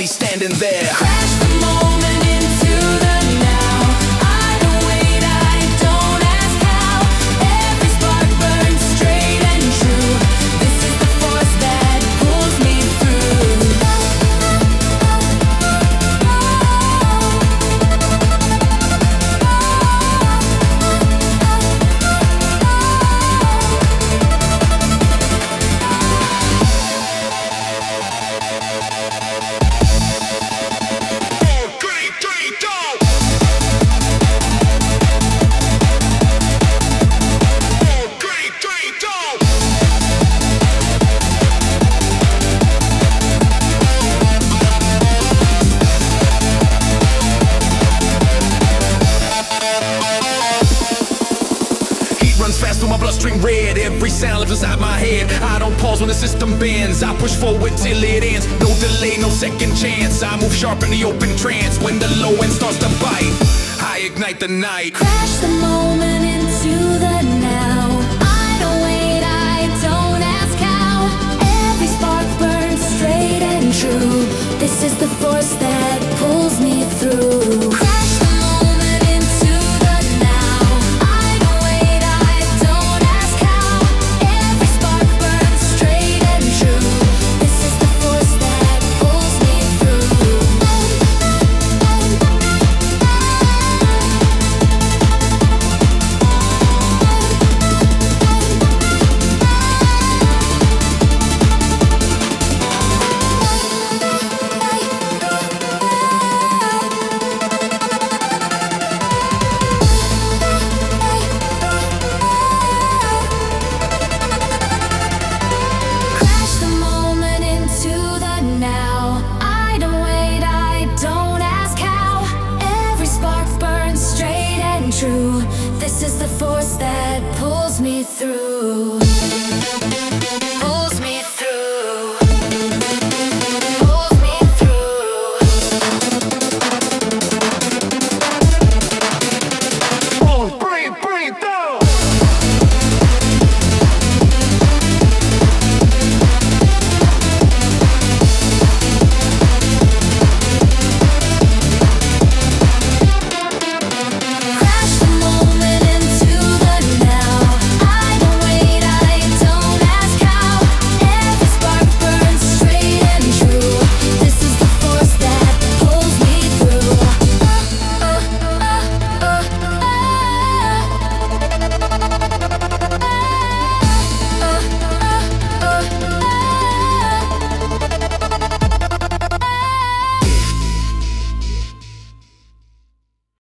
somebody standing there. Crash the moment into the now. I don't wait, I don't ask how. Every spark burns straight and true. This is the force that pulls me through. Runs fast through my bloodstream red. Every sound lives inside my head. I don't pause when the system bends. I push forward till it ends. No delay, no second chance. I move sharp in the open trance. When the low end starts to bite, I ignite the night. Crash the moment into the now. I don't wait, I don't ask how. Every spark burns straight and true. This is the force that pulls me through.